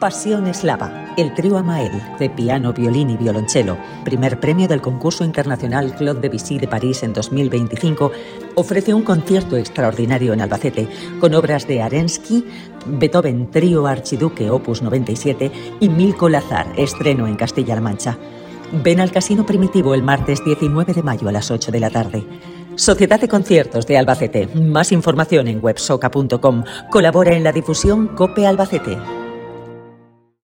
Pasión Eslava, el trío Amael, de piano, violín y violonchelo, primer premio del concurso internacional Claude Debussy de París en 2025, ofrece un concierto extraordinario en Albacete con obras de Arensky, Beethoven Trío Archiduque Opus 97 y Milko Lazar, estreno en Castilla-La Mancha. Ven al Casino Primitivo el martes 19 de mayo a las 8 de la tarde. Sociedad de Conciertos de Albacete. Más información en websoca.com. Colabora en la difusión COPE Albacete.